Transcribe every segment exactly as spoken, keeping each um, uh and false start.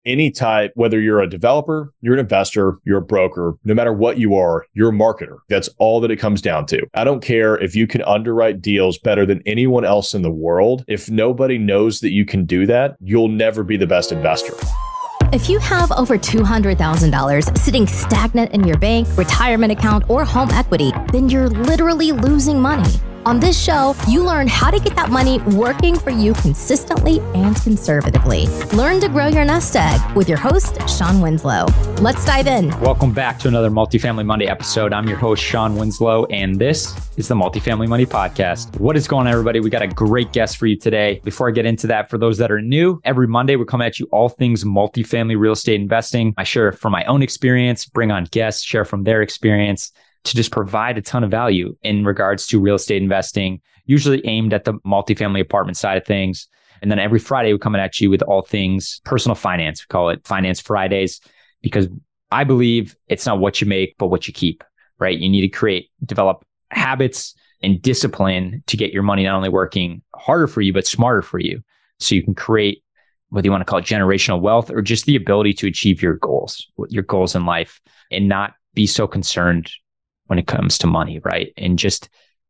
any type, whether you're a developer, you're an investor, you're a broker, no matter what you are, you're a marketer. That's all that it comes down to. I don't care if you can underwrite deals better than anyone else in the world. If nobody knows that you can do that, you'll never be the best investor. If you have over two hundred thousand dollars sitting stagnant in your bank, retirement account, or home equity, then you're literally losing money. On this show, you learn how to get that money working for you consistently and conservatively. Learn to grow your nest egg with your host, Sean Winslow. Let's dive in. Welcome back to another Multifamily Monday episode. I'm your host, Sean Winslow, and this is the Multifamily Money Podcast. What is going on, everybody? We got a great guest for you today. Before I get into that, for those that are new, every Monday we come at you all things multifamily real estate investing. I share from my own experience, bring on guests, share from their experience, to just provide a ton of value in regards to real estate investing, usually aimed at the multifamily apartment side of things. And then every Friday, we're coming at you with all things personal finance. We call it Finance Fridays, because I believe it's not what you make, but what you keep, right? You need to create, develop habits and discipline to get your money not only working harder for you, but smarter for you. So you can create, whether you want to call it generational wealth or just the ability to achieve your goals, your goals in life, and not be so concerned when it comes to money, right? And just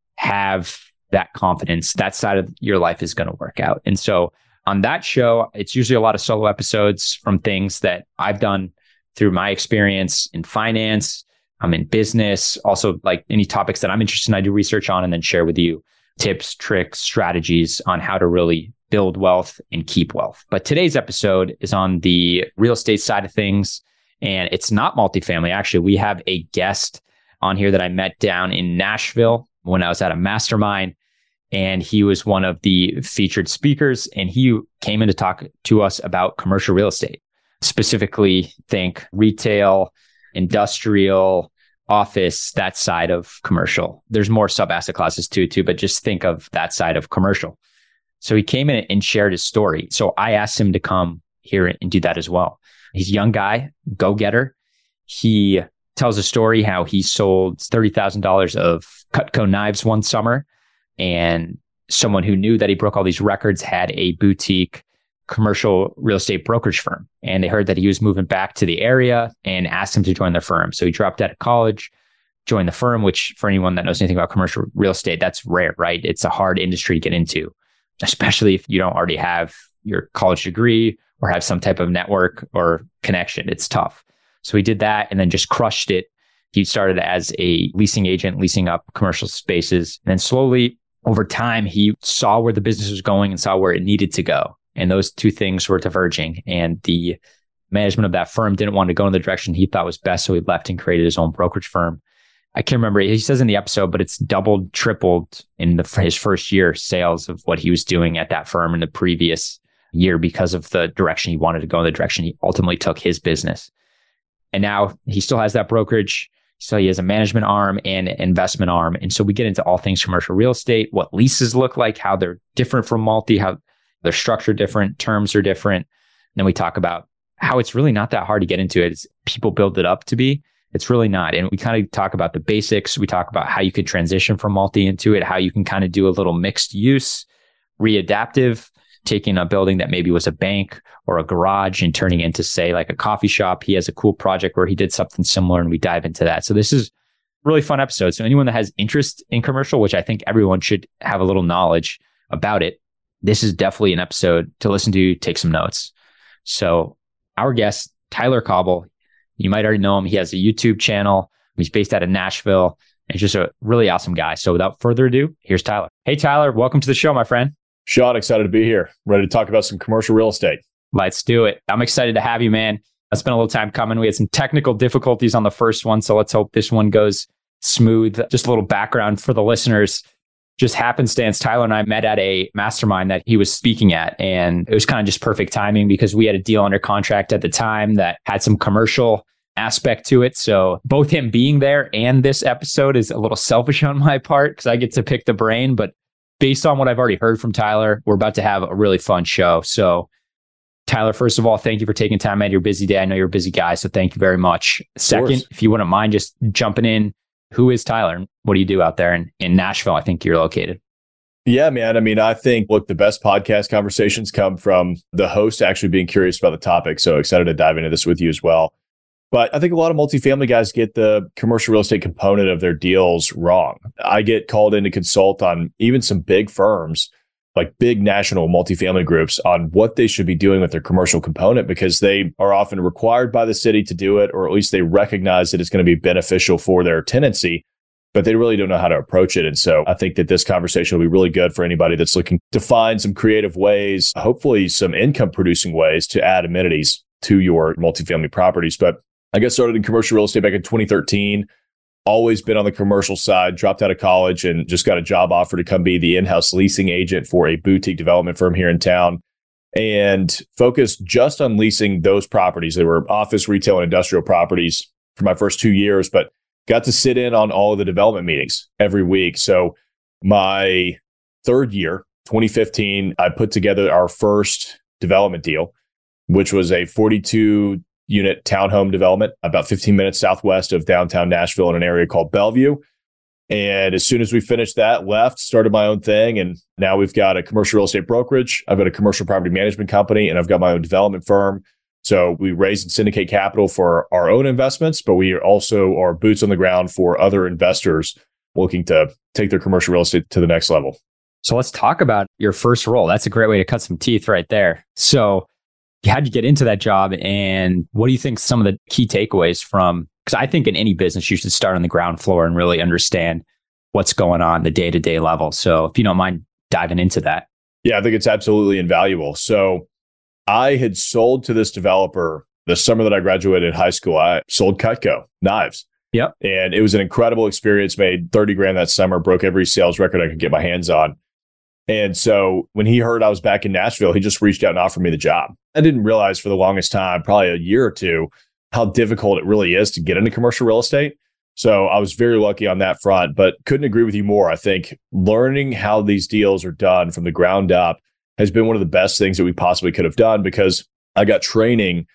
have that confidence that side of your life is going to work out. And so on that show, it's usually a lot of solo episodes from things that I've done through my experience in finance, I'm in business, also like any topics that I'm interested in, I do research on and then share with you tips, tricks, strategies on how to really build wealth and keep wealth. But today's episode is on the real estate side of things, and it's not multifamily. Actually, we have a guest on here that I met down in Nashville when I was at a mastermind, and he was one of the featured speakers, and he came in to talk to us about commercial real estate, specifically think retail, industrial, office, that side of commercial. There's more sub asset classes too, too, but just think of that side of commercial. So he came in and shared his story. So I asked him to come here and do that as well. He's a young guy, go-getter. He tells a story how he sold thirty thousand dollars of Cutco knives one summer, and someone who knew that he broke all these records had a boutique commercial real estate brokerage firm. And they heard that he was moving back to the area and asked him to join their firm. So he dropped out of college, joined the firm, which for anyone that knows anything about commercial real estate, that's rare, right? It's a hard industry to get into, especially if you don't already have your college degree or have some type of network or connection. It's tough. So he did that and then just crushed it. He started as a leasing agent, leasing up commercial spaces. And then slowly over time, he saw where the business was going and saw where it needed to go. And those two things were diverging. And the management of that firm didn't want to go in the direction he thought was best. So he left and created his own brokerage firm. I can't remember, he says in the episode, but it's doubled, tripled in the, his first year sales of what he was doing at that firm in the previous year because of the direction he wanted to go, in the direction he ultimately took his business. And now he still has that brokerage. So he has a management arm and an investment arm. And so we get into all things commercial real estate, what leases look like, how they're different from multi, how they're structured different, terms are different. And then we talk about how it's really not that hard to get into it. It's, people build it up to be. It's really not. And we kind of talk about the basics. We talk about how you could transition from multi into it, how you can kind of do a little mixed use, readaptive, taking a building that maybe was a bank or a garage and turning it into, say, like a coffee shop. He has a cool project where he did something similar, and we dive into that. So this is a really fun episode. So anyone that has interest in commercial, which I think everyone should have a little knowledge about it, this is definitely an episode to listen to, take some notes. So our guest, Tyler Cauble, you might already know him. He has a YouTube channel. He's based out of Nashville. And he's just a really awesome guy. So without further ado, here's Tyler. Hey, Tyler, welcome to the show, my friend. Sean, excited to be here. Ready to talk about some commercial real estate. Let's do it. I'm excited to have you, man. It's been a little time coming. We had some technical difficulties on the first one, so let's hope this one goes smooth. Just a little background for the listeners. Just happenstance, Tyler and I met at a mastermind that he was speaking at, and it was kind of just perfect timing because we had a deal under contract at the time that had some commercial aspect to it. So both him being there and this episode is a little selfish on my part because I get to pick the brain, but based on what I've already heard from Tyler, we're about to have a really fun show. So Tyler, first of all, thank you for taking time out of your busy day. I know you're a busy guy, so thank you very much. Second, if you wouldn't mind just jumping in, who is Tyler? What do you do out there in, in Nashville? I think you're located. Yeah, man. I mean, I think, look, the best podcast conversations come from the host actually being curious about the topic. So excited to dive into this with you as well. But I think a lot of multifamily guys get the commercial real estate component of their deals wrong. I get called in to consult on even some big firms, like big national multifamily groups, on what they should be doing with their commercial component, because they are often required by the city to do it, or at least they recognize that it's going to be beneficial for their tenancy, but they really don't know how to approach it. And so I think that this conversation will be really good for anybody that's looking to find some creative ways, hopefully some income producing ways to add amenities to your multifamily properties. But I got started in commercial real estate back in twenty thirteen, always been on the commercial side, dropped out of college and just got a job offer to come be the in-house leasing agent for a boutique development firm here in town, and focused just on leasing those properties. They were office, retail, and industrial properties for my first two years, but got to sit in on all of the development meetings every week. So my third year, twenty fifteen, I put together our first development deal, which was a forty-two unit townhome development about fifteen minutes southwest of downtown Nashville in an area called Bellevue. And as soon as we finished that, left, started my own thing. And now we've got a commercial real estate brokerage. I've got a commercial property management company, and I've got my own development firm. So we raise and syndicate capital for our own investments, but we also are boots on the ground for other investors looking to take their commercial real estate to the next level. So let's talk about your first role. That's a great way to cut some teeth right there. So how'd you get into that job, and what do you think some of the key takeaways from, because I think in any business, you should start on the ground floor and really understand what's going on the day-to-day level. So if you don't mind diving into that. Yeah, I think it's absolutely invaluable. So I had sold to this developer the summer that I graduated high school. I sold Cutco knives. Yep. And it was an incredible experience, made thirty grand that summer, broke every sales record I could get my hands on. And so when he heard I was back in Nashville, he just reached out and offered me the job. I didn't realize for the longest time, probably a year or two, how difficult it really is to get into commercial real estate. So I was very lucky on that front, but couldn't agree with you more. I think learning how these deals are done from the ground up has been one of the best things that we possibly could have done, because I got training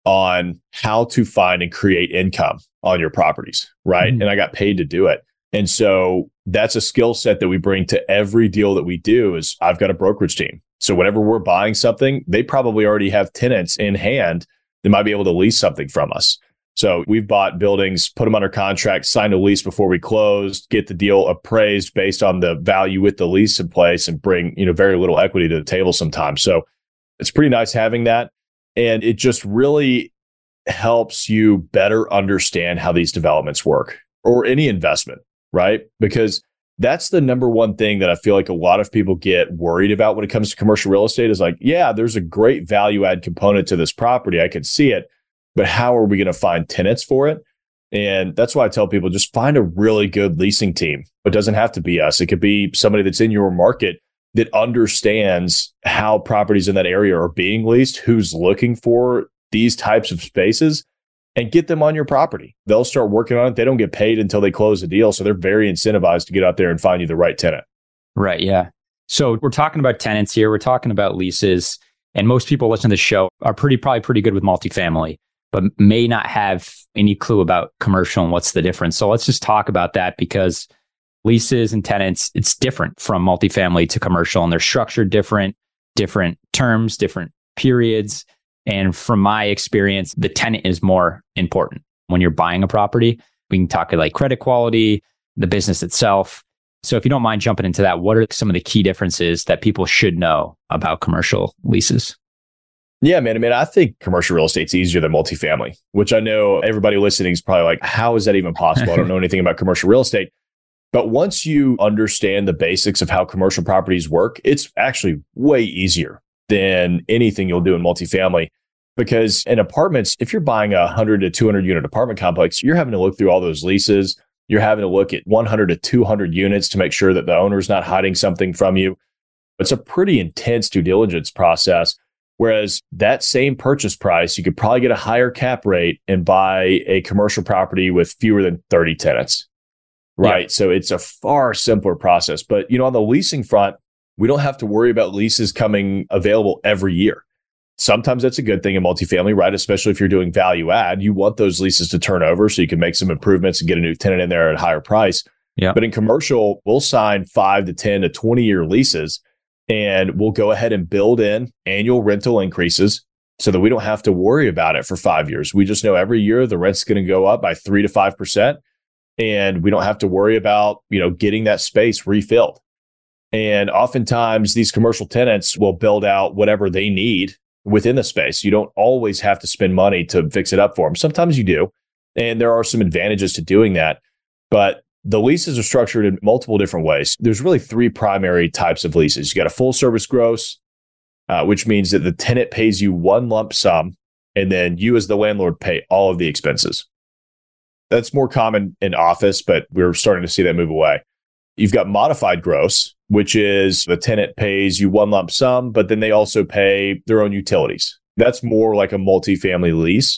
on how to find and create income on your properties, right? Mm-hmm. And I got paid to do it. And so that's a skill set that we bring to every deal that we do. Is I've got a brokerage team. So whenever we're buying something, they probably already have tenants in hand that might be able to lease something from us. So we've bought buildings, put them under contract, signed a lease before we closed, get the deal appraised based on the value with the lease in place, and bring, you know, very little equity to the table sometimes. So it's pretty nice having that. And it just really helps you better understand how these developments work, or any investment, right? Because that's the number one thing that I feel like a lot of people get worried about when it comes to commercial real estate is like, yeah, there's a great value add component to this property. I can see it, but how are we going to find tenants for it? And that's why I tell people, just find a really good leasing team. It doesn't have to be us. It could be somebody that's in your market that understands how properties in that area are being leased, who's looking for these types of spaces, and get them on your property. They'll start working on it. They don't get paid until they close a deal. So they're very incentivized to get out there and find you the right tenant. Right. Yeah. So we're talking about tenants here. We're talking about leases. And most people listening to the show are pretty, probably pretty good with multifamily, but may not have any clue about commercial and what's the difference. So let's just talk about that, because leases and tenants, it's different from multifamily to commercial, and they're structured different, different terms, different periods. And from my experience, the tenant is more important when you're buying a property. We can talk like credit quality, the business itself. So if you don't mind jumping into that, what are some of the key differences that people should know about commercial leases? Yeah, man. I mean, I think commercial real estate's easier than multifamily, which I know everybody listening is probably like, how is that even possible? I don't know anything about commercial real estate. But once you understand the basics of how commercial properties work, it's actually way easier than anything you'll do in multifamily. Because in apartments, if you're buying a one hundred to two hundred unit apartment complex, you're having to look through all those leases. You're having to look at one hundred to two hundred units to make sure that the owner's not hiding something from you. It's a pretty intense due diligence process. Whereas that same purchase price, you could probably get a higher cap rate and buy a commercial property with fewer than thirty tenants. Right. Yeah. So it's a far simpler process. But, you know, on the leasing front, we don't have to worry about leases coming available every year. Sometimes that's a good thing in multifamily, right? Especially if you're doing value add, you want those leases to turn over so you can make some improvements and get a new tenant in there at a higher price. Yeah. But in commercial, we'll sign five to ten to twenty year leases, and we'll go ahead and build in annual rental increases so that we don't have to worry about it for five years. We just know every year the rent's going to go up by three to five percent, and we don't have to worry about, you know, getting that space refilled. And oftentimes these commercial tenants will build out whatever they need within the space. You don't always have to spend money to fix it up for them. Sometimes you do. And there are some advantages to doing that. But the leases are structured in multiple different ways. There's really three primary types of leases. You got a full service gross, uh, which means that the tenant pays you one lump sum, and then you as the landlord pay all of the expenses. That's more common in office, but we're starting to see that move away. You've got modified gross, which is the tenant pays you one lump sum, but then they also pay their own utilities. That's more like a multifamily lease.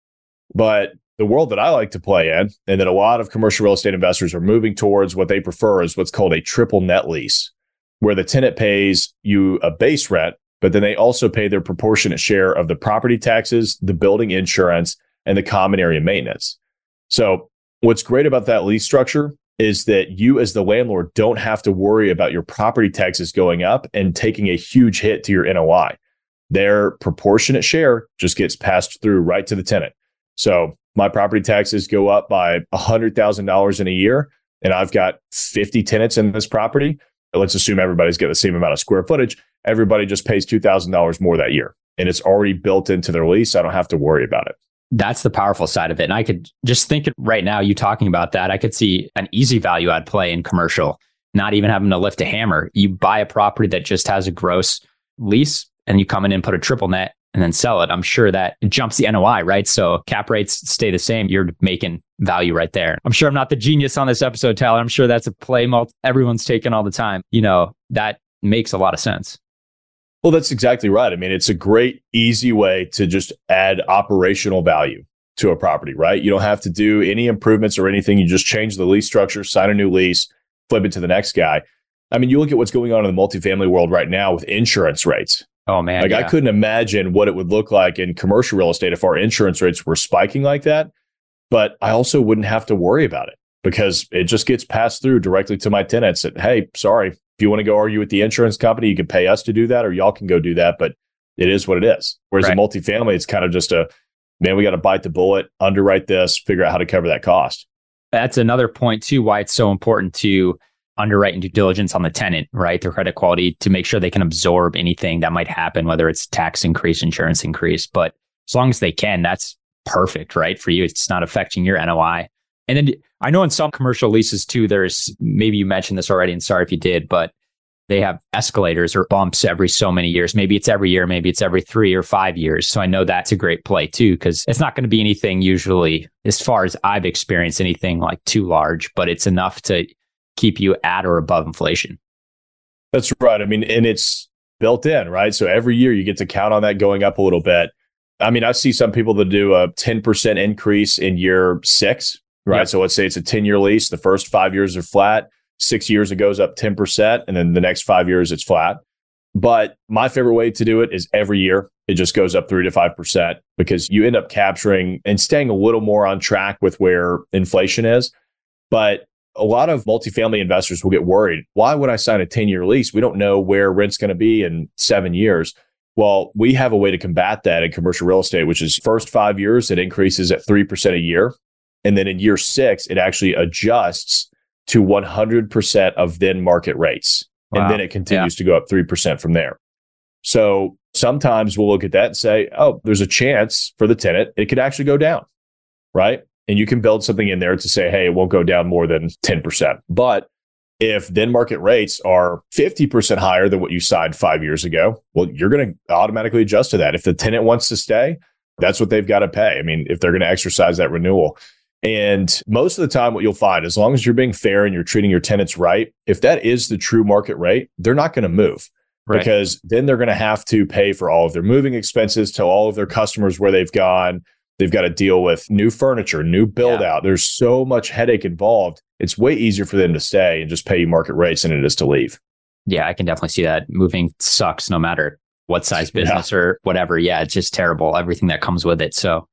But the world that I like to play in, and that a lot of commercial real estate investors are moving towards, what they prefer is what's called a triple net lease, where the tenant pays you a base rent, but then they also pay their proportionate share of the property taxes, the building insurance, and the common area maintenance. So what's great about that lease structure is that you as the landlord don't have to worry about your property taxes going up and taking a huge hit to your N O I. Their proportionate share just gets passed through right to the tenant. So my property taxes go up by one hundred thousand dollars in a year, and I've got fifty tenants in this property. Let's assume everybody's got the same amount of square footage. Everybody just pays two thousand dollars more that year, and it's already built into their lease. I don't have to worry about it. That's the powerful side of it. And I could just think right now, you talking about that, I could see an easy value add play in commercial, not even having to lift a hammer. You buy a property that just has a gross lease, and you come in and put a triple net and then sell it. I'm sure that jumps the N O I, right? So cap rates stay the same. You're making value right there. I'm sure I'm not the genius on this episode, Tyler. I'm sure that's a play multi- everyone's taking all the time. You know, that makes a lot of sense. Well, that's exactly right. I mean, it's a great, easy way to just add operational value to a property, right? You don't have to do any improvements or anything. You just change the lease structure, sign a new lease, flip it to the next guy. I mean, you look at what's going on in the multifamily world right now with insurance rates. Oh, man. Like, yeah. I couldn't imagine what it would look like in commercial real estate if our insurance rates were spiking like that. But I also wouldn't have to worry about it because it just gets passed through directly to my tenants that, hey, sorry, if you want to go argue with the insurance company, you can pay us to do that, or y'all can go do that. But it is what it is. Whereas right. in multifamily, it's kind of just a, man, we got to bite the bullet, underwrite this, figure out how to cover that cost. That's another point too, why it's so important to underwrite and due diligence on the tenant, right? Their credit quality, to make sure they can absorb anything that might happen, whether it's tax increase, insurance increase. But as long as they can, that's perfect, right? For you, it's not affecting your N O I. And then I know in some commercial leases too, there's, maybe you mentioned this already, and sorry if you did, but they have escalators or bumps every so many years. Maybe it's every year, maybe it's every three or five years. So I know that's a great play too, because it's not going to be anything usually, as far as I've experienced, anything like too large, but it's enough to keep you at or above inflation. That's right. I mean, and it's built in, right? So every year you get to count on that going up a little bit. I mean, I see some people that do a ten percent increase in year six, right? Yep. So let's say it's a ten year lease. The first five years are flat. Six years it goes up ten percent. And then the next five years it's flat. But my favorite way to do it is every year it just goes up three to five percent, because you end up capturing and staying a little more on track with where inflation is. But a lot of multifamily investors will get worried. Why would I sign a ten year lease? We don't know where rent's going to be in seven years. Well, we have a way to combat that in commercial real estate, which is first five years, it increases at three percent a year. And then in year six, it actually adjusts to one hundred percent of then market rates. Wow. And then it continues yeah. to go up three percent from there. So sometimes we'll look at that and say, oh, there's a chance for the tenant, it could actually go down, right? And you can build something in there to say, hey, it won't go down more than ten percent. But if then market rates are fifty percent higher than what you signed five years ago, well, you're going to automatically adjust to that. If the tenant wants to stay, that's what they've got to pay. I mean, if they're going to exercise that renewal. And most of the time, what you'll find, as long as you're being fair and you're treating your tenants right, if that is the true market rate, they're not going to move. Right. Because then they're going to have to pay for all of their moving expenses, tell all of their customers where they've gone. They've got to deal with new furniture, new build yeah. out. There's so much headache involved. It's way easier for them to stay and just pay you market rates than it is to leave. Yeah, I can definitely see that. Moving sucks no matter what size business yeah. or whatever. Yeah, it's just terrible, everything that comes with it. So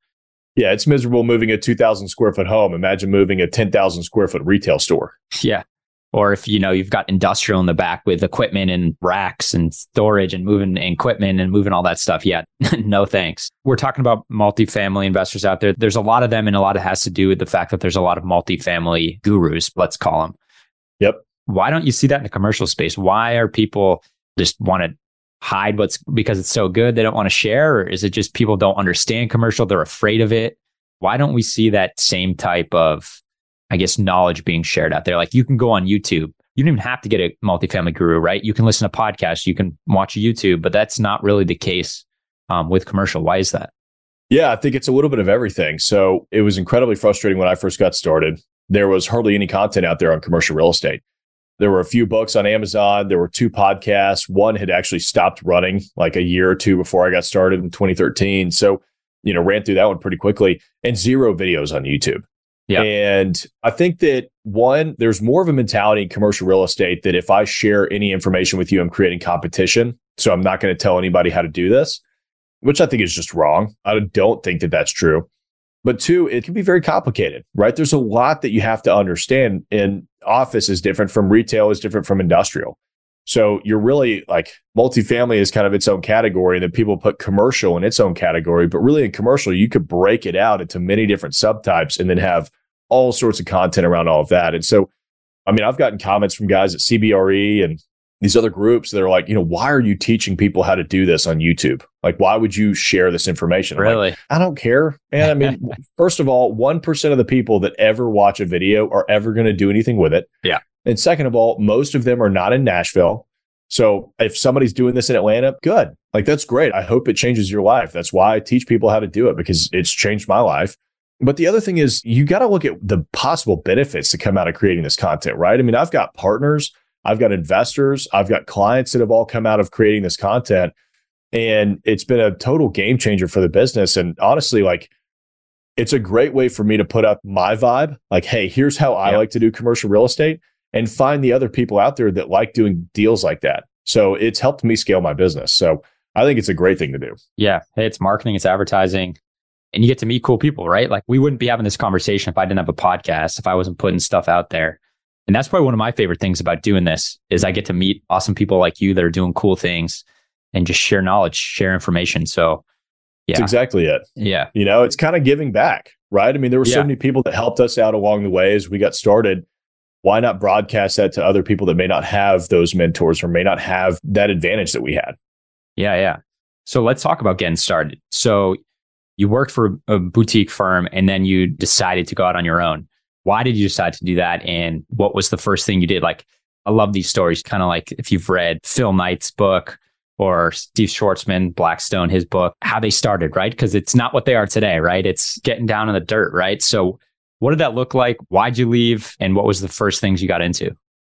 Yeah, it's miserable moving a two thousand square foot home. Imagine moving a ten thousand square foot retail store. Yeah. Or if, you know, you've got industrial in the back with equipment and racks and storage and moving equipment and moving all that stuff. Yeah, no thanks. We're talking about multifamily investors out there. There's a lot of them, and a lot of it has to do with the fact that there's a lot of multifamily gurus, let's call them. Yep. Why don't you see that in the commercial space? Why are people just want to hide what's because it's so good, they don't want to share? Or is it just people don't understand commercial? They're afraid of it. Why don't we see that same type of, I guess, knowledge being shared out there? Like, you can go on YouTube. You don't even have to get a multifamily guru, right? You can listen to podcasts, you can watch YouTube, but that's not really the case um, with commercial. Why is that? Yeah, I think it's a little bit of everything. So it was incredibly frustrating when I first got started. There was hardly any content out there on commercial real estate. There were a few books on Amazon. There were two podcasts. One had actually stopped running like a year or two before I got started in twenty thirteen. So, you know, ran through that one pretty quickly, and zero videos on YouTube. Yeah. And I think that, one, there's more of a mentality in commercial real estate that if I share any information with you, I'm creating competition. So I'm not going to tell anybody how to do this, which I think is just wrong. I don't think that that's true. But two, it can be very complicated, right? There's a lot that you have to understand, and office is different from retail, is different from industrial. So you're really like, multifamily is kind of its own category, and then people put commercial in its own category. But really in commercial, you could break it out into many different subtypes and then have all sorts of content around all of that. And so, I mean, I've gotten comments from guys at C B R E and these other groups that are like, you know, why are you teaching people how to do this on YouTube? Like, why would you share this information? I'm Really? Like, I don't care, man. I mean, first of all, one percent of the people that ever watch a video are ever going to do anything with it. Yeah. And second of all, most of them are not in Nashville. So if somebody's doing this in Atlanta, good. Like, that's great. I hope it changes your life. That's why I teach people how to do it, because it's changed my life. But the other thing is, you got to look at the possible benefits that come out of creating this content, right? I mean, I've got partners, I've got investors, I've got clients that have all come out of creating this content. And it's been a total game changer for the business. And honestly, like, it's a great way for me to put up my vibe. Like, hey, here's how I yeah. like to do commercial real estate, and find the other people out there that like doing deals like that. So it's helped me scale my business. So I think it's a great thing to do. Yeah. Hey, it's marketing, it's advertising, and you get to meet cool people, right? Like, we wouldn't be having this conversation if I didn't have a podcast, if I wasn't putting stuff out there. And that's probably one of my favorite things about doing this is I get to meet awesome people like you that are doing cool things and just share knowledge, share information. So yeah. That's exactly it. Yeah. You know, it's kind of giving back, right? I mean, there were yeah. so many people that helped us out along the way as we got started. Why not broadcast that to other people that may not have those mentors or may not have that advantage that we had? Yeah, yeah. So let's talk about getting started. So you worked for a boutique firm and then you decided to go out on your own. Why did you decide to do that? And what was the first thing you did? Like, I love these stories, kind of like if you've read Phil Knight's book or Steve Schwartzman, Blackstone, his book, how they started, right? Because it's not what they are today, right? It's getting down in the dirt, right? So what did that look like? Why'd you leave? And what was the first things you got into?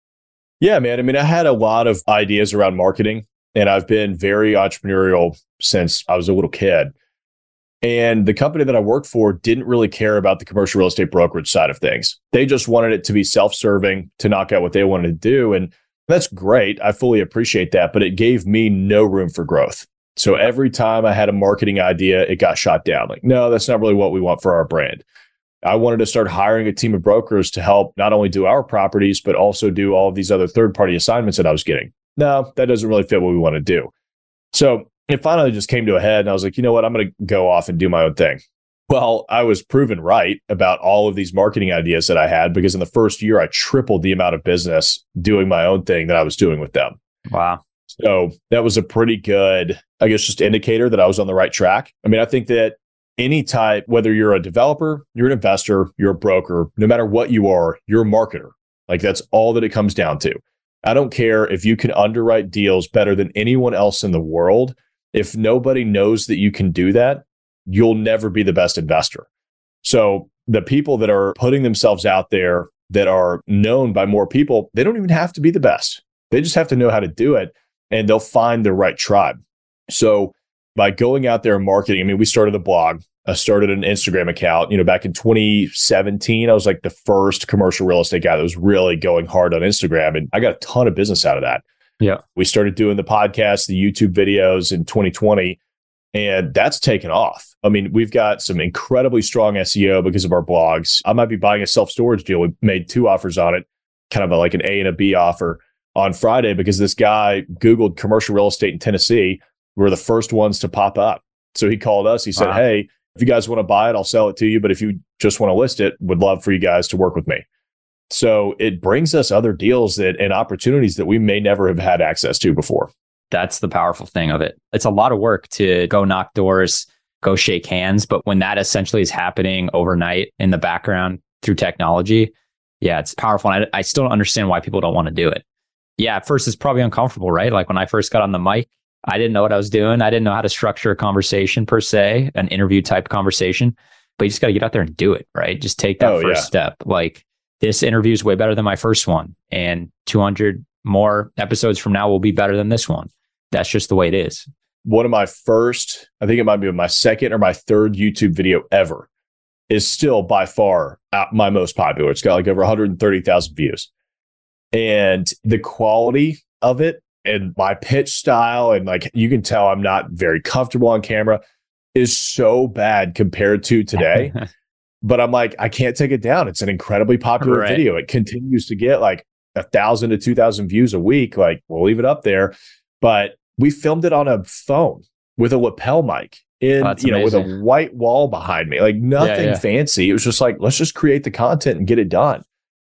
Yeah, man. I mean, I had a lot of ideas around marketing, and I've been very entrepreneurial since I was a little kid. And the company that I worked for didn't really care about the commercial real estate brokerage side of things. They just wanted it to be self-serving, to knock out what they wanted to do. And that's great. I fully appreciate that, but it gave me no room for growth. So every time I had a marketing idea, it got shot down. Like, no, that's not really what we want for our brand. I wanted to start hiring a team of brokers to help not only do our properties, but also do all of these other third-party assignments that I was getting. No, that doesn't really fit what we want to do. So it finally just came to a head, and I was like, you know what? I'm going to go off and do my own thing. Well, I was proven right about all of these marketing ideas that I had, because in the first year, I tripled the amount of business doing my own thing that I was doing with them. Wow. So that was a pretty good, I guess, just indicator that I was on the right track. I mean, I think that any type, whether you're a developer, you're an investor, you're a broker, no matter what you are, you're a marketer. Like, that's all that it comes down to. I don't care if you can underwrite deals better than anyone else in the world. If nobody knows that you can do that, you'll never be the best investor. So the people that are putting themselves out there that are known by more people, they don't even have to be the best. They just have to know how to do it, and they'll find the right tribe. So by going out there and marketing, I mean, we started a blog. I started an Instagram account. You know, back in twenty seventeen, I was like the first commercial real estate guy that was really going hard on Instagram. And I got a ton of business out of that. Yeah. We started doing the podcast, the YouTube videos in twenty twenty. And that's taken off. I mean, we've got some incredibly strong S E O because of our blogs. I might be buying a self-storage deal. We made two offers on it, kind of a, like an A and a B offer on Friday because this guy Googled commercial real estate in Tennessee. We were the first ones to pop up. So he called us. He said, wow. Hey, if you guys want to buy it, I'll sell it to you. But if you just want to list it, would love for you guys to work with me. So it brings us other deals that and opportunities that we may never have had access to before. That's the powerful thing of it. It's a lot of work to go knock doors, go shake hands. But when that essentially is happening overnight in the background through technology, yeah, it's powerful. And I, I still don't understand why people don't want to do it. Yeah, at first it's probably uncomfortable, right? Like when I first got on the mic, I didn't know what I was doing. I didn't know how to structure a conversation per se, an interview type conversation. But you just got to get out there and do it, right? Just take that oh, first yeah. step. Like this interview is way better than my first one. And two hundred more episodes from now will be better than this one. That's just the way it is. One of my first, I think it might be my second or my third YouTube video ever is still by far my most popular. It's got like over one hundred thirty thousand views. And the quality of it and my pitch style, and like you can tell I'm not very comfortable on camera, is so bad compared to today. But I'm like, I can't take it down. It's an incredibly popular right. video. It continues to get like a thousand to two thousand views a week. Like we'll leave it up there. But we filmed it on a phone with a lapel mic in, oh, you know, amazing. With a white wall behind me, like nothing yeah, yeah. fancy. It was just like, let's just create the content and get it done.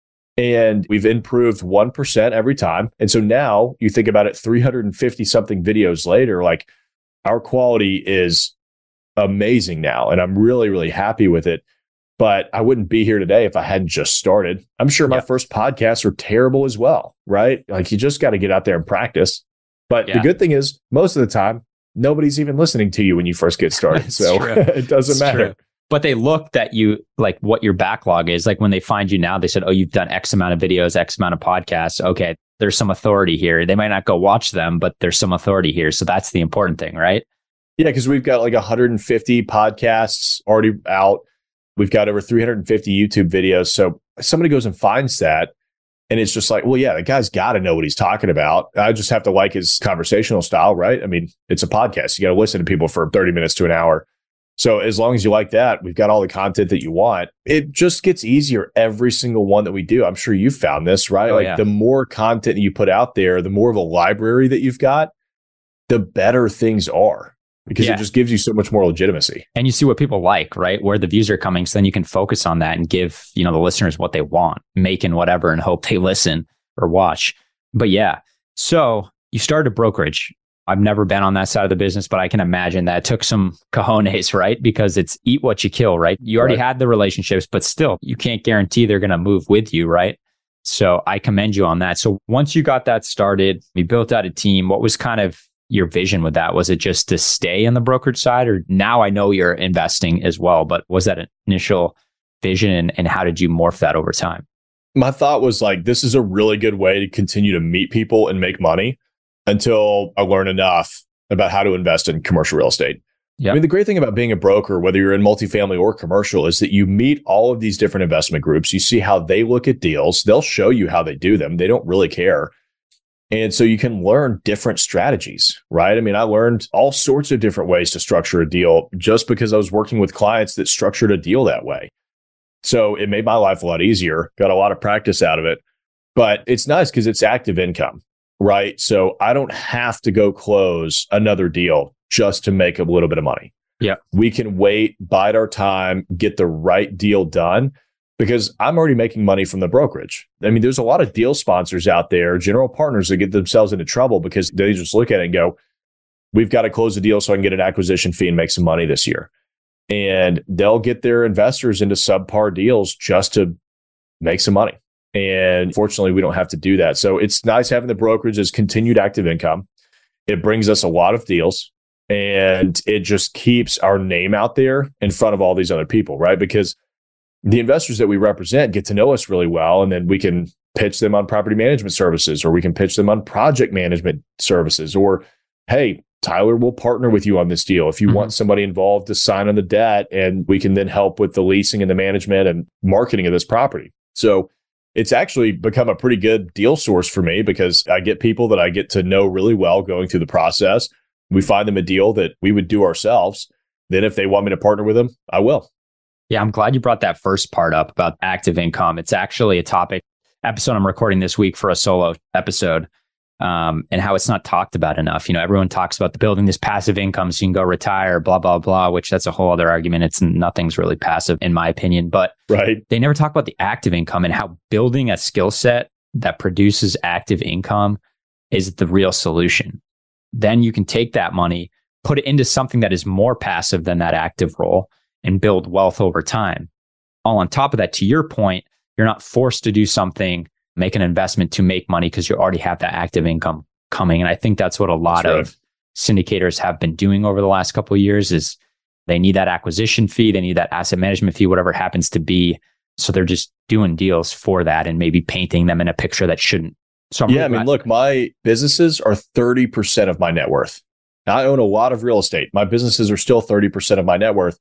And we've improved one percent every time. And so now you think about it, three hundred fifty something videos later, like our quality is amazing now. And I'm really, really happy with it. But I wouldn't be here today if I hadn't just started. I'm sure my yeah. first podcasts are terrible as well, right? Like you just got to get out there and practice. But yeah. the good thing is most of the time, nobody's even listening to you when you first get started. So it doesn't it's matter. True. But they looked at you like what your backlog is. Like when they find you now, they said, oh, you've done X amount of videos, X amount of podcasts. Okay, there's some authority here. They might not go watch them, but there's some authority here. So that's the important thing, right? Yeah, because we've got like one hundred fifty podcasts already out. We've got over three hundred fifty YouTube videos. So somebody goes and finds that. And it's just like, well, yeah, the guy's got to know what he's talking about. I just have to like his conversational style, right? I mean, it's a podcast. You got to listen to people for thirty minutes to an hour. So as long as you like that, we've got all the content that you want. It just gets easier every single one that we do. I'm sure you've found this, right? Oh, like yeah. the more content you put out there, the more of a library that you've got, the better things are. Because yeah. it just gives you so much more legitimacy. And you see what people like, right? Where the views are coming. So then you can focus on that and give, you know, the listeners what they want, making whatever and hope they listen or watch. But yeah, so you started a brokerage. I've never been on that side of the business, but I can imagine that it took some cojones, right? Because it's eat what you kill, right? You already right. had the relationships, but still you can't guarantee they're going to move with you, right? So I commend you on that. So once you got that started, you built out a team. What was kind of your vision with that? Was it just to stay in the brokerage side, or now I know you're investing as well, but was that an initial vision, and, and how did you morph that over time? My thought was like, this is a really good way to continue to meet people and make money until I learn enough about how to invest in commercial real estate. Yep. I mean, the great thing about being a broker, whether you're in multifamily or commercial, is that you meet all of these different investment groups. You see how they look at deals. They'll show you how they do them. They don't really care. And so you can learn different strategies, right? I mean, I learned all sorts of different ways to structure a deal just because I was working with clients that structured a deal that way. So it made my life a lot easier, got a lot of practice out of it. But it's nice because it's active income, right? So I don't have to go close another deal just to make a little bit of money. Yeah. We can wait, bide our time, get the right deal done. Because I'm already making money from the brokerage. I mean, there's a lot of deal sponsors out there, general partners that get themselves into trouble because they just look at it and go, we've got to close the deal so I can get an acquisition fee and make some money this year. And they'll get their investors into subpar deals just to make some money. And fortunately, we don't have to do that. So it's nice having the brokerage as continued active income. It brings us a lot of deals, and it just keeps our name out there in front of all these other people, right? Because the investors that we represent get to know us really well, and then we can pitch them on property management services, or we can pitch them on project management services, or, hey, Tyler will partner with you on this deal if you mm-hmm. want somebody involved to sign on the debt, and we can then help with the leasing and the management and marketing of this property. So it's actually become a pretty good deal source for me because I get people that I get to know really well going through the process. We find them a deal that we would do ourselves. Then if they want me to partner with them, I will. Yeah, I'm glad you brought that first part up about active income. It's actually a topic episode I'm recording this week for a solo episode, um, and how it's not talked about enough. You know, everyone talks about the building this passive income so you can go retire, blah, blah, blah, which that's a whole other argument. It's nothing's really passive in my opinion, but right. They never talk about the active income and how building a skill set that produces active income is the real solution. Then you can take that money, put it into something that is more passive than that active role and build wealth over time. All on top of that, to your point, you're not forced to do something, make an investment to make money because you already have that active income coming. And I think that's what a lot That's right. of syndicators have been doing over the last couple of years is they need that acquisition fee, they need that asset management fee, whatever it happens to be. So they're just doing deals for that and maybe painting them in a picture that shouldn't. So I'm yeah, really I mean, glad- look, my businesses are thirty percent of my net worth. Now, I own a lot of real estate. My businesses are still thirty percent of my net worth.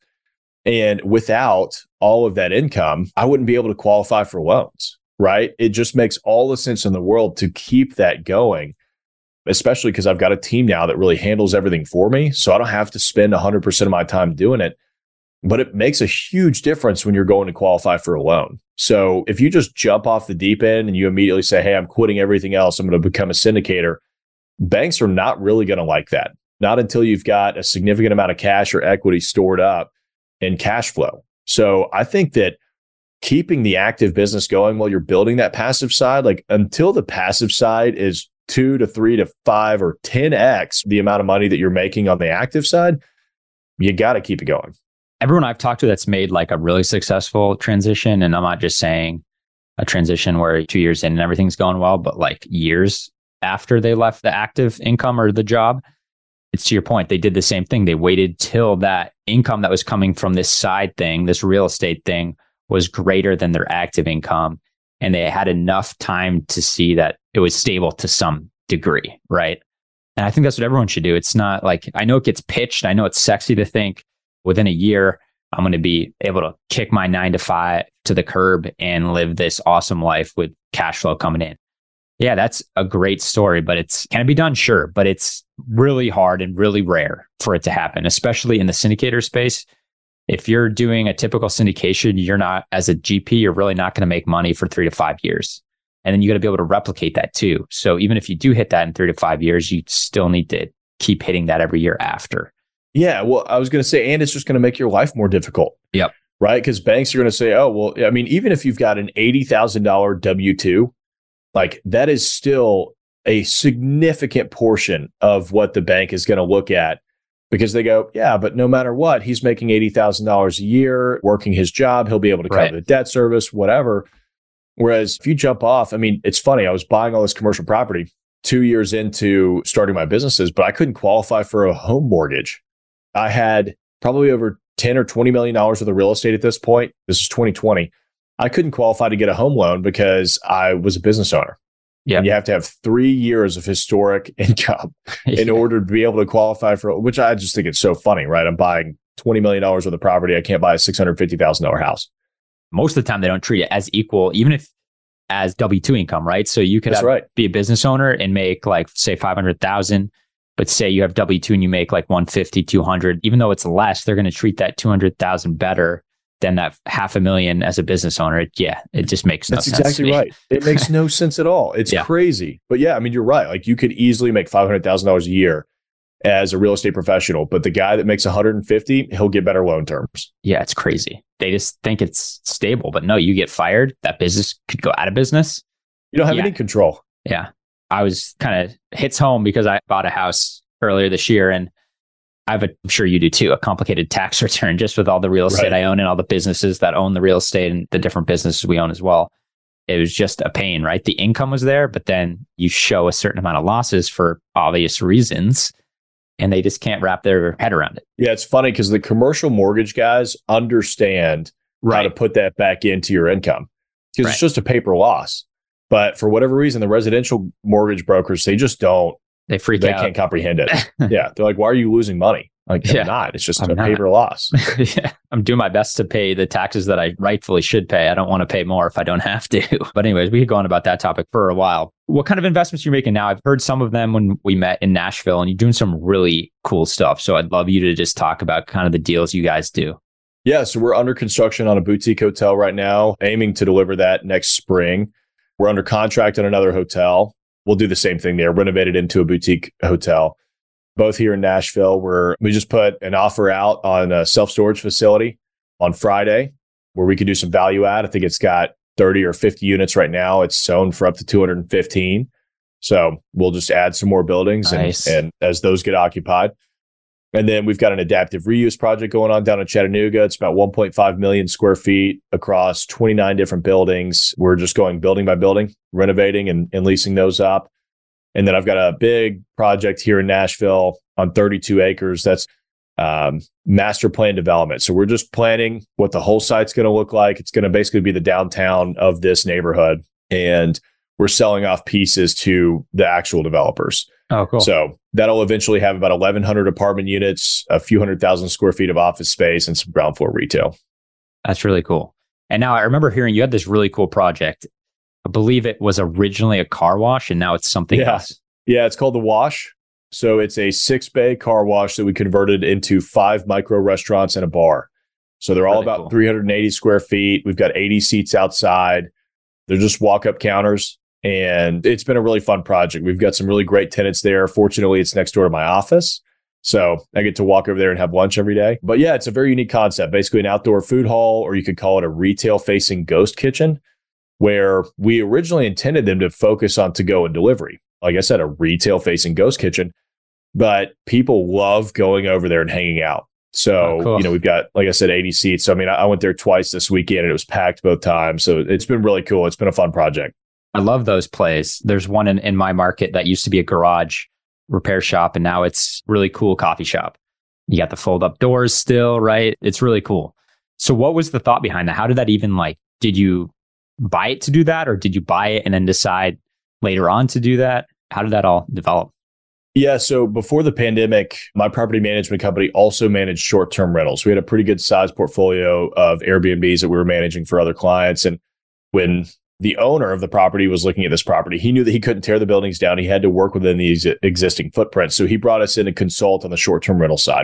And without all of that income, I wouldn't be able to qualify for loans, right? It just makes all the sense in the world to keep that going, especially because I've got a team now that really handles everything for me. So I don't have to spend one hundred percent of my time doing it. But it makes a huge difference when you're going to qualify for a loan. So if you just jump off the deep end and you immediately say, hey, I'm quitting everything else, I'm going to become a syndicator, banks are not really going to like that. Not until you've got a significant amount of cash or equity stored up in cash flow. So I think that keeping the active business going while you're building that passive side, like until the passive side is two to three to five or ten X the amount of money that you're making on the active side, you got to keep it going. Everyone I've talked to that's made like a really successful transition, and I'm not just saying a transition where two years in and everything's going well, but like years after they left the active income or the job, it's to your point, they did the same thing. They waited till that income that was coming from this side thing, this real estate thing, was greater than their active income. And they had enough time to see that it was stable to some degree, right? And I think that's what everyone should do. It's not like, I know it gets pitched. I know it's sexy to think within a year, I'm going to be able to kick my nine to five to the curb and live this awesome life with cash flow coming in. Yeah, that's a great story, but it's, can it be done? Sure. But it's really hard and really rare for it to happen, especially in the syndicator space. If you're doing a typical syndication, you're not, as a G P, you're really not going to make money for three to five years. And then you got to be able to replicate that too. So even if you do hit that in three to five years, you still need to keep hitting that every year after. Yeah, well, I was going to say, and it's just going to make your life more difficult. Yep. Right? Because banks are going to say, oh, well, I mean, even if you've got an eighty thousand dollars W two, like that is still a significant portion of what the bank is going to look at, because they go, yeah, but no matter what, he's making eighty thousand dollars a year, working his job, he'll be able to cover Right. the debt service, whatever. Whereas if you jump off, I mean, it's funny, I was buying all this commercial property two years into starting my businesses, but I couldn't qualify for a home mortgage. I had probably over ten or twenty million dollars worth of real estate at this point. This is twenty twenty. I couldn't qualify to get a home loan because I was a business owner. Yeah. And you have to have three years of historic income in Yeah. order to be able to qualify for, which I just think it's so funny, right? I'm buying twenty million dollars worth of property. I can't buy a six hundred fifty thousand dollars house. Most of the time, they don't treat it as equal, even if as W two income, right? So you could That's have, right. be a business owner and make like, say, five hundred thousand, but say you have W two and you make like one fifty, two hundred, even though it's less, they're going to treat that two hundred thousand better than that half a million as a business owner. It, yeah, it just makes no That's sense. to exactly me. right. It makes no sense at all. It's Yeah. crazy. But yeah, I mean, you're right. Like you could easily make five hundred thousand dollars a year as a real estate professional, but the guy that makes one hundred fifty, he'll get better loan terms. Yeah, it's crazy. They just think it's stable, but no, you get fired, that business could go out of business. You don't have Yeah. any control. Yeah. I was kind of hits home because I bought a house earlier this year, and I have a, I'm sure you do too, a complicated tax return just with all the real estate Right. I own and all the businesses that own the real estate and the different businesses we own as well. It was just a pain, right? The income was there, but then you show a certain amount of losses for obvious reasons, and they just can't wrap their head around it. Yeah, it's funny because the commercial mortgage guys understand how to put that back into your income because Right. it's just a paper loss. But for whatever reason, the residential mortgage brokers, they just don't, They freak they out. can't comprehend it. Yeah. They're like, why are you losing money? Like, Yeah, I'm not. It's just I'm a not. paper loss. Yeah, I'm doing my best to pay the taxes that I rightfully should pay. I don't want to pay more if I don't have to. But anyways, we could go on about that topic for a while. What kind of investments you're making now? I've heard some of them when we met in Nashville, and you're doing some really cool stuff. So I'd love you to just talk about kind of the deals you guys do. Yeah, so we're under construction on a boutique hotel right now, aiming to deliver that next spring. We're under contract on another hotel. We'll do the same thing there, renovate it into a boutique hotel. Both here in Nashville, where we just put an offer out on a self-storage facility on Friday where we could do some value add. I think it's got thirty or fifty units right now. It's zoned for up to two hundred fifteen. So we'll just add some more buildings Nice. and, and as those get occupied. And then we've got an adaptive reuse project going on down in Chattanooga. It's about one point five million square feet across twenty-nine different buildings. We're just going building by building, renovating and, and leasing those up. And then I've got a big project here in Nashville on thirty-two acres. That's um, master plan development. So we're just planning what the whole site's going to look like. It's going to basically be the downtown of this neighborhood. And we're selling off pieces to the actual developers. Oh, cool. So that'll eventually have about eleven hundred apartment units, a few hundred thousand square feet of office space, and some ground floor retail. That's really cool. And now I remember hearing you had this really cool project. I believe it was originally a car wash and now it's something Yeah. else. Yeah, it's called The Wash. So it's a six bay car wash that we converted into five micro restaurants and a bar. So they're all Really about cool. three hundred eighty square feet. We've got eighty seats outside. They're just walk up counters. And it's been a really fun project. We've got some really great tenants there. Fortunately, it's next door to my office. So I get to walk over there and have lunch every day. But yeah, it's a very unique concept. Basically an outdoor food hall, or you could call it a retail facing ghost kitchen, where we originally intended them to focus on to-go and delivery. Like I said, a retail facing ghost kitchen, but people love going over there and hanging out. So, Oh, cool. you know, we've got, like I said, eighty seats. So, I mean, I, I went there twice this weekend and it was packed both times. So it's been really cool. It's been a fun project. I love those plays. There's one in, in my market that used to be a garage repair shop, and now it's really cool coffee shop. You got the fold up doors still, right? It's really cool. So what was the thought behind that? How did that even like, did you buy it to do that, or did you buy it and then decide later on to do that? How did that all develop? Yeah. So before the pandemic, my property management company also managed short-term rentals. We had a pretty good size portfolio of Airbnbs that we were managing for other clients. And when the owner of the property was looking at this property, he knew that he couldn't tear the buildings down. He had to work within the ex- existing footprint. So he brought us in to consult on the short-term rental side.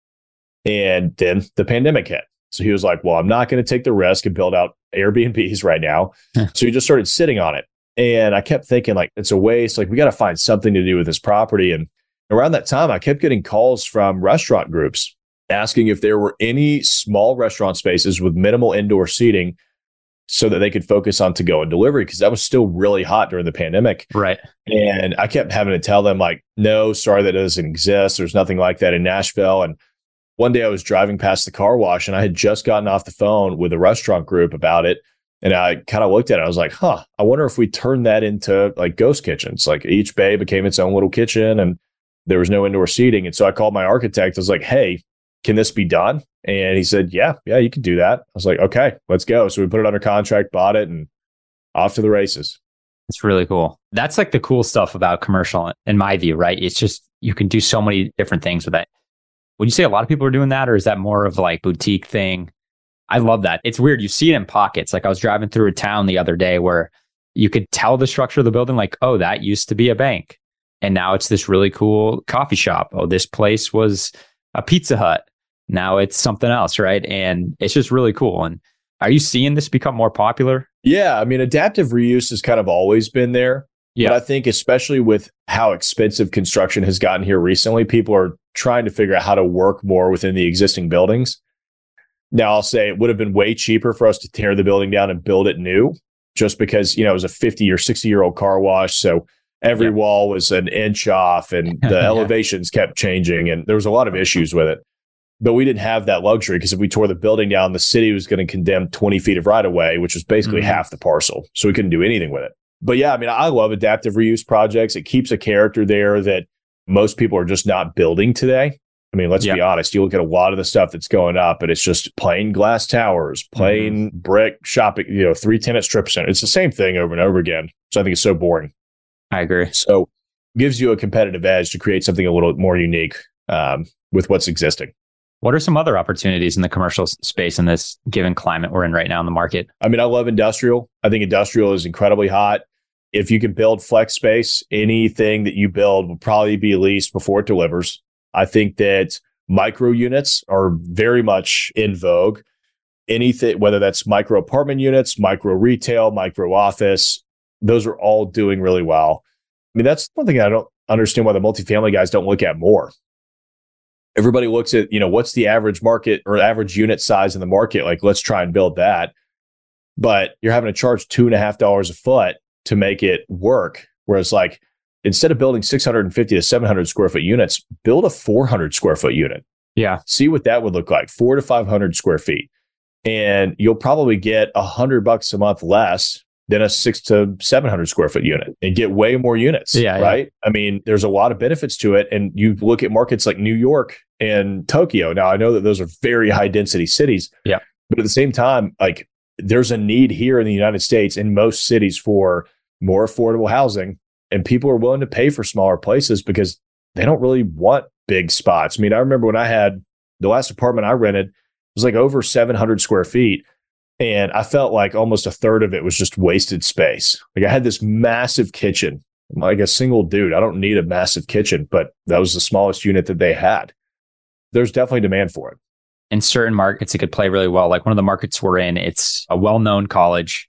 And then the pandemic hit. So he was like, well, I'm not going to take the risk and build out Airbnbs right now. So he just started sitting on it. And I kept thinking, like, it's a waste. Like, we got to find something to do with this property. And around that time, I kept getting calls from restaurant groups asking if there were any small restaurant spaces with minimal indoor seating so that they could focus on to-go and delivery, because that was still really hot during the pandemic. Right. And I kept having to tell them, like, no, sorry, that doesn't exist. There's nothing like that in Nashville. And one day I was driving past the car wash and I had just gotten off the phone with a restaurant group about it. And I kind of looked at it. I was like, huh, I wonder if we turn that into like ghost kitchens. Like each bay became its own little kitchen and there was no indoor seating. And so I called my architect. I was like, hey, can this be done? And he said, yeah, yeah, you can do that. I was like, okay, let's go. So we put it under contract, bought it, and off to the races. It's really cool. That's like the cool stuff about commercial, in my view, right? It's just, you can do so many different things with that. Would you say a lot of people are doing that, or is that more of like boutique thing? I love that. It's weird. You see it in pockets. Like I was driving through a town the other day where you could tell the structure of the building, like, oh, that used to be a bank. And now it's this really cool coffee shop. Oh, this place was a Pizza Hut. Now it's something else, right? And it's just really cool. And are you seeing this become more popular? Yeah. I mean, adaptive reuse has kind of always been there. Yeah. But I think especially with how expensive construction has gotten here recently, people are trying to figure out how to work more within the existing buildings. Now, I'll say it would have been way cheaper for us to tear the building down and build it new, just because, you know, it was a fifty or sixty year old car wash. So every Yeah. wall was an inch off and the Yeah. elevations kept changing and there was a lot of issues with it. But we didn't have that luxury, because if we tore the building down, the city was going to condemn twenty feet of right of way, which was basically Mhm. half the parcel. So we couldn't do anything with it. But yeah, I mean, I love adaptive reuse projects. It keeps a character there that most people are just not building today. I mean, let's Yeah. be honest. You look at a lot of the stuff that's going up, and it's just plain glass towers, plain Mm-hmm. brick shopping, you know, three tenant strip center. It's the same thing over and over again. So I think it's so boring. I agree. So it gives you a competitive edge to create something a little more unique. um, with what's existing. What are some other opportunities in the commercial space in this given climate we're in right now in the market? I mean, I love industrial. I think industrial is incredibly hot. If you can build flex space, anything that you build will probably be leased before it delivers. I think that micro units are very much in vogue. Anything, whether that's micro apartment units, micro retail, micro office, those are all doing really well. I mean, that's one thing I don't understand why the multifamily guys don't look at more. Everybody looks at, you know, what's the average market or average unit size in the market? Like, let's try and build that. But you're having to charge two and a half dollars a foot to make it work. Whereas like, instead of building six hundred fifty to seven hundred square foot units, build a four hundred square foot unit. Yeah. See what that would look like, four to five hundred square feet. And you'll probably get a hundred bucks a month less than a six to seven hundred square foot unit and get way more units. Yeah, right. Yeah. I mean, there's a lot of benefits to it. And you look at markets like New York and Tokyo. Now, I know that those are very high density cities. Yeah. But at the same time, like there's a need here in the United States in most cities for more affordable housing. And people are willing to pay for smaller places because they don't really want big spots. I mean, I remember when I had the last apartment I rented was like over seven hundred square feet. And I felt like almost a third of it was just wasted space. Like I had this massive kitchen, I'm like a single dude. I don't need a massive kitchen, but that was the smallest unit that they had. There's definitely demand for it. In certain markets, it could play really well. Like one of the markets we're in, it's a well-known college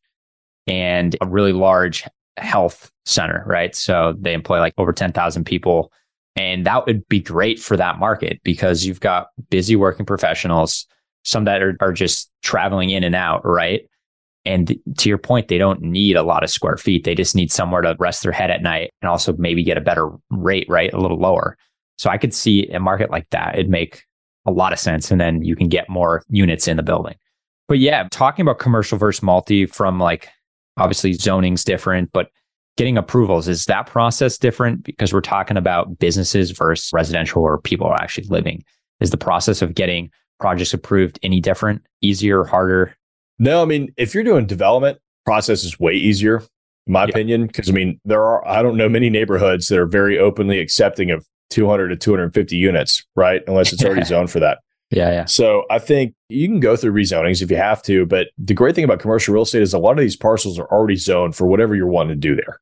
and a really large health center, right? So they employ like over ten thousand people. And that would be great for that market because you've got busy working professionals, some that are, are just traveling in and out, right? And to your point, they don't need a lot of square feet. They just need somewhere to rest their head at night and also maybe get a better rate, right? A little lower. So I could see a market like that. It'd make a lot of sense. And then you can get more units in the building. But yeah, talking about commercial versus multi from like, obviously zoning's different, but getting approvals, is that process different? Because we're talking about businesses versus residential where people are actually living. Is the process of getting projects approved any different, easier, harder? No, I mean, if you're doing development, process is way easier, in my yeah. opinion, because I mean, there are, I don't know many neighborhoods that are very openly accepting of two hundred to two hundred fifty units, right? Unless it's already zoned for that. Yeah, yeah. So I think you can go through rezonings if you have to, but the great thing about commercial real estate is a lot of these parcels are already zoned for whatever you're wanting to do there.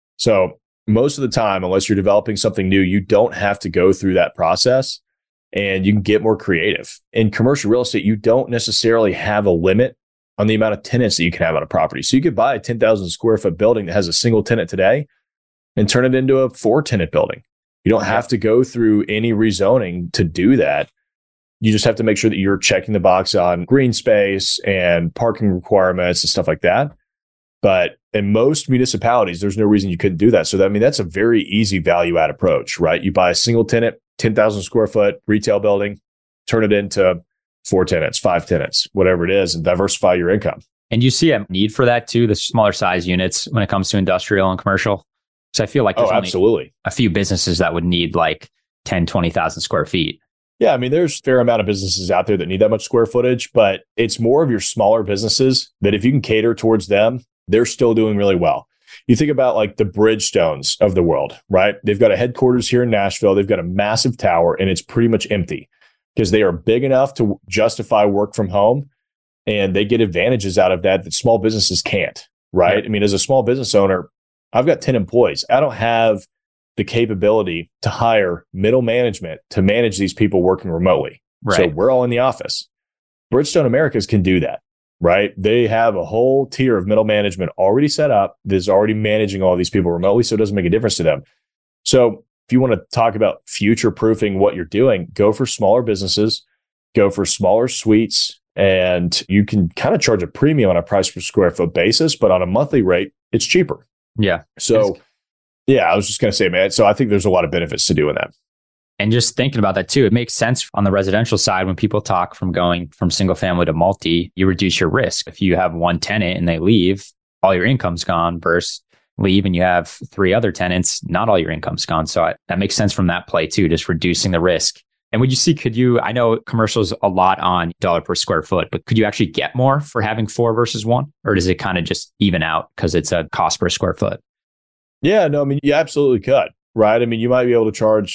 So most of the time, unless you're developing something new, you don't have to go through that process and you can get more creative. In commercial real estate, you don't necessarily have a limit on the amount of tenants that you can have on a property. So you could buy a ten thousand square foot building that has a single tenant today and turn it into a four tenant building. You don't have to go through any rezoning to do that. You just have to make sure that you're checking the box on green space and parking requirements and stuff like that. But in most municipalities, there's no reason you couldn't do that. So that, I mean, that's a very easy value add approach, right? You buy a single tenant, ten thousand square foot retail building, turn it into four tenants, five tenants, whatever it is, and diversify your income. And you see a need for that too, the smaller size units when it comes to industrial and commercial? Because I feel like there's oh, absolutely. only a few businesses that would need like ten, twenty thousand square feet. Yeah, I mean, there's a fair amount of businesses out there that need that much square footage, but it's more of your smaller businesses that if you can cater towards them, they're still doing really well. You think about like the Bridgestones of the world, right? They've got a headquarters here in Nashville. They've got a massive tower and it's pretty much empty because they are big enough to justify work from home and they get advantages out of that that small businesses can't, right? Yep. I mean, as a small business owner, I've got ten employees. I don't have the capability to hire middle management to manage these people working remotely. Right. So we're all in the office. Bridgestone Americas can do that, right? They have a whole tier of middle management already set up that is already managing all these people remotely, so it doesn't make a difference to them. So if you want to talk about future-proofing what you're doing, go for smaller businesses, go for smaller suites, and you can kind of charge a premium on a price per square foot basis, but on a monthly rate, it's cheaper. Yeah. So yeah, I was just going to say, man, so I think there's a lot of benefits to doing that. And just thinking about that too, it makes sense on the residential side when people talk from going from single family to multi, you reduce your risk. If you have one tenant and they leave, all your income's gone versus leave and you have three other tenants, not all your income's gone. So I, that makes sense from that play too, just reducing the risk. And would you see, could you, I know commercials a lot on dollar per square foot, but could you actually get more for having four versus one? Or does it kind of just even out because it's a cost per square foot? Yeah, no, I mean, you absolutely could, right? I mean, you might be able to charge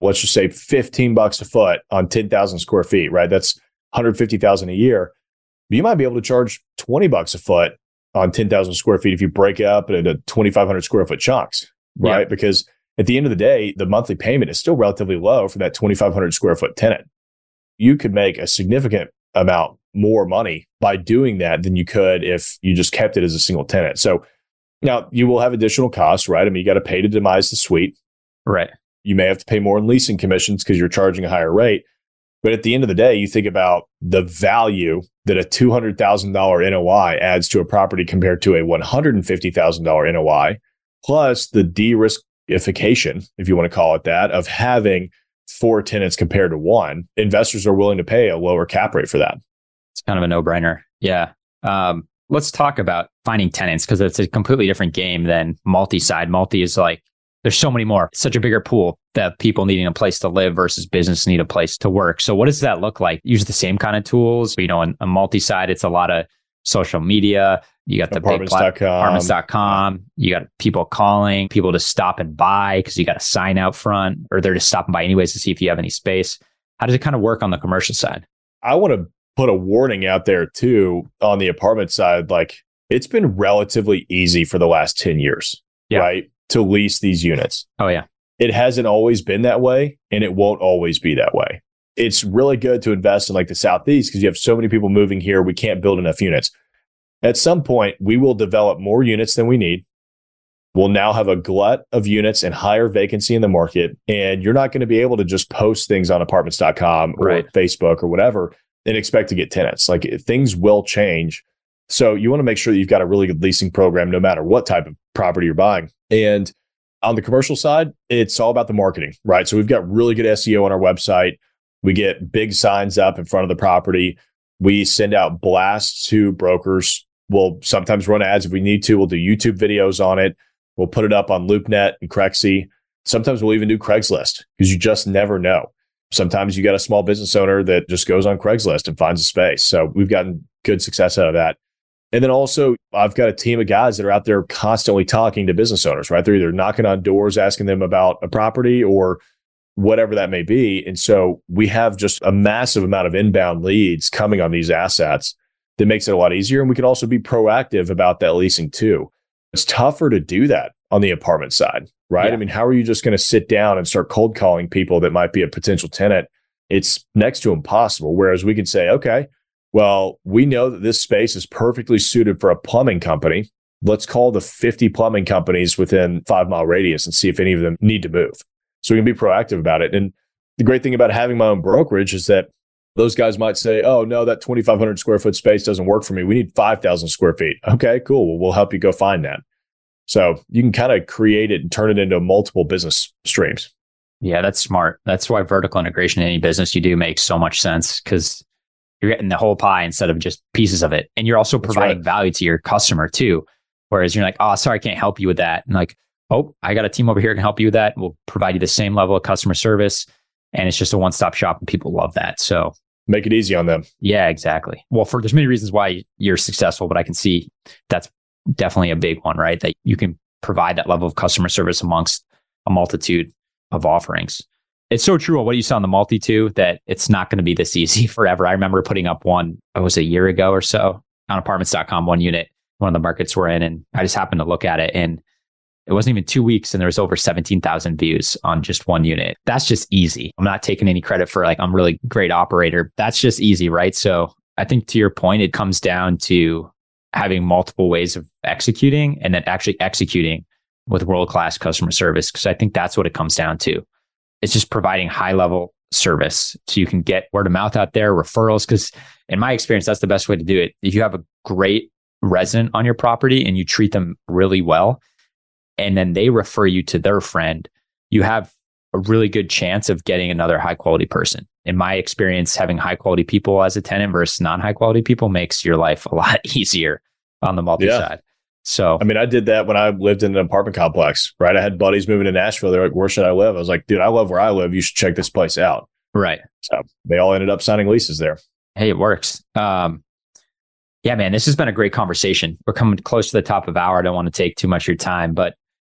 let's just say fifteen bucks a foot on ten thousand square feet, right? That's one hundred fifty thousand a year. You might be able to charge twenty bucks a foot on ten thousand square feet if you break it up into twenty-five hundred square foot chunks, right? Yeah. Because at the end of the day, the monthly payment is still relatively low for that twenty-five hundred square foot tenant. You could make a significant amount more money by doing that than you could if you just kept it as a single tenant. So now you will have additional costs, right? I mean, you got to pay to demise the suite. Right. You may have to pay more in leasing commissions because you're charging a higher rate. But at the end of the day, you think about the value that a two hundred thousand dollars N O I adds to a property compared to a one hundred fifty thousand dollars N O I, plus the de-riskification, if you want to call it that, of having four tenants compared to one. Investors are willing to pay a lower cap rate for that. It's kind of a no-brainer. Yeah. Um, let's talk about finding tenants, because it's a completely different game than multi-side. Multi is like, there's so many more. It's such a bigger pool that people needing a place to live versus business need a place to work. So what does that look like? Use the same kind of tools. You know, on a multi-side, it's a lot of social media. You got the apartments dot com. apartments dot com. You got people calling, people to stop and buy because you got a sign out front, or they're just stopping by anyways to see if you have any space. How does it kind of work on the commercial side? I want to put a warning out there too on the apartment side. Like, it's been relatively easy for the last ten years, yeah. right? To lease these units. Oh, yeah. It hasn't always been that way, and it won't always be that way. It's really good to invest in like the Southeast because you have so many people moving here. We can't build enough units. At some point, we will develop more units than we need. We'll now have a glut of units and higher vacancy in the market. And you're not going to be able to just post things on apartments dot com or right. Facebook or whatever and expect to get tenants. Like, things will change. So you want to make sure that you've got a really good leasing program, no matter what type of property you're buying. And on the commercial side, it's all about the marketing, right? So we've got really good S E O on our website. We get big signs up in front of the property. We send out blasts to brokers. We'll sometimes run ads if we need to. We'll do YouTube videos on it. We'll put it up on LoopNet and Crexi. Sometimes we'll even do Craigslist because you just never know. Sometimes you got a small business owner that just goes on Craigslist and finds a space. So we've gotten good success out of that. And then also, I've got a team of guys that are out there constantly talking to business owners, right? They're either knocking on doors, asking them about a property or whatever that may be. And so we have just a massive amount of inbound leads coming on these assets that makes it a lot easier. And we can also be proactive about that leasing too. It's tougher to do that on the apartment side, right? Yeah. I mean, how are you just going to sit down and start cold calling people that might be a potential tenant? It's next to impossible. Whereas we can say, okay, well, we know that this space is perfectly suited for a plumbing company. Let's call the fifty plumbing companies within five mile radius and see if any of them need to move. So we can be proactive about it. And the great thing about having my own brokerage is that those guys might say, oh, no, that twenty-five hundred square foot space doesn't work for me. We need five thousand square feet. Okay, cool. Well, we'll help you go find that. So you can kind of create it and turn it into multiple business streams. Yeah, that's smart. That's why vertical integration in any business you do makes so much sense, because you're getting the whole pie instead of just pieces of it. And you're also That's providing right. value to your customer too. Whereas you're like, oh, sorry, I can't help you with that. And like, oh, I got a team over here that can help you with that. We'll provide you the same level of customer service. And it's just a one-stop shop and people love that. So make it easy on them. Yeah, exactly. Well, for there's many reasons why you're successful, but I can see that's definitely a big one, right? That you can provide that level of customer service amongst a multitude of offerings. It's so true what you saw on the multi too, that it's not going to be this easy forever. I remember putting up one, it was a year ago or so on apartments dot com, one unit, one of the markets we're in. And I just happened to look at it and it wasn't even two weeks and there was over seventeen thousand views on just one unit. That's just easy. I'm not taking any credit for like, I'm a really great operator. That's just easy, right? So I think to your point, it comes down to having multiple ways of executing and then actually executing with world-class customer service. Cause I think that's what it comes down to. It's just providing high level service so you can get word of mouth out there, referrals. Because in my experience, that's the best way to do it. If you have a great resident on your property and you treat them really well, and then they refer you to their friend, you have a really good chance of getting another high quality person. In my experience, having high quality people as a tenant versus non high quality people makes your life a lot easier on the multi yeah. side. So, I mean, I did that when I lived in an apartment complex, right? I had buddies moving to Nashville. They're like, where should I live? I was like, dude, I love where I live. You should check this place out. Right. So they all ended up signing leases there. Hey, it works. Um, yeah, man, this has been a great conversation. We're coming close to the top of the hour. I don't want to take too much of your time, but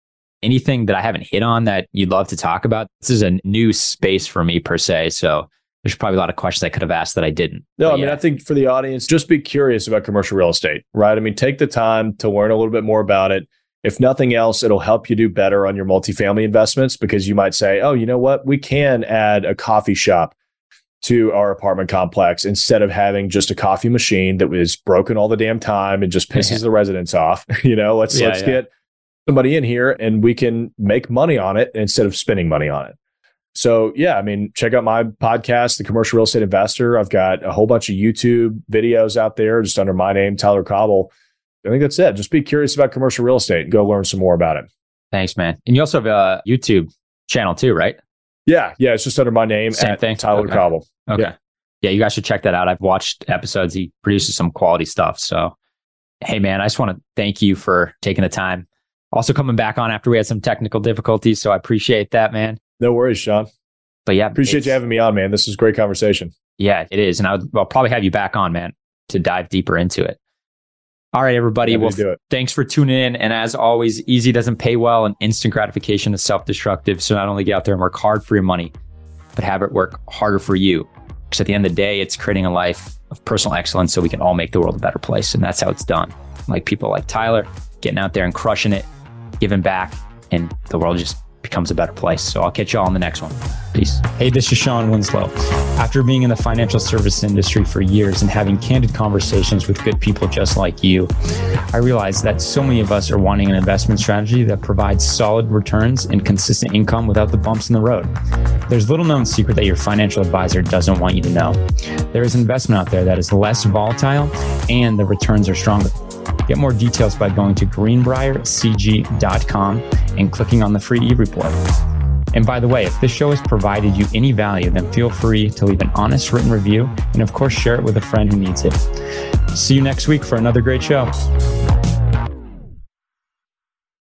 anything that I haven't hit on that you'd love to talk about? This is a new space for me per se. So there's probably a lot of questions I could have asked that I didn't. No, but I mean, yeah. I think for the audience, just be curious about commercial real estate, right? I mean, take the time to learn a little bit more about it. If nothing else, it'll help you do better on your multifamily investments, because you might say, oh, you know what? We can add a coffee shop to our apartment complex instead of having just a coffee machine that was broken all the damn time and just pisses Yeah. the residents off. You know, let's Yeah, let's yeah. get somebody in here and we can make money on it instead of spending money on it. So yeah, I mean, check out my podcast, The Commercial Real Estate Investor. I've got a whole bunch of YouTube videos out there just under my name, Tyler Cauble. I think that's it. Just be curious about commercial real estate and go learn some more about it. Thanks, man. And you also have a YouTube channel too, right? Yeah, yeah, it's just under my name, Same at thing? Tyler Okay. Cauble. Okay. Yeah. Yeah, you guys should check that out. I've watched episodes. He produces some quality stuff. So, hey, man, I just want to thank you for taking the time. Also coming back on after we had some technical difficulties. So I appreciate that, man. No worries, Sean. But yeah, Appreciate it's- you having me on, man. This is a great conversation. Yeah, it is. And I would, I'll probably have you back on, man, to dive deeper into it. All right, everybody. Happy Well, to do it. thanks for tuning in. And as always, easy doesn't pay well, and instant gratification is self-destructive. So not only get out there and work hard for your money, but have it work harder for you. Because at the end of the day, it's creating a life of personal excellence so we can all make the world a better place. And that's how it's done. Like people like Tyler, getting out there and crushing it, giving back, and the world just becomes a better place. So I'll catch you all in the next one. Peace. Hey, this is Sean Winslow. After being in the financial service industry for years and having candid conversations with good people just like you, I realized that so many of us are wanting an investment strategy that provides solid returns and consistent income without the bumps in the road. There's little known secret that your financial advisor doesn't want you to know. There is an investment out there that is less volatile and the returns are stronger. Get more details by going to greenbrier c g dot com and clicking on the free e-report. And by the way, if this show has provided you any value, then feel free to leave an honest written review and of course share it with a friend who needs it. See you next week for another great show.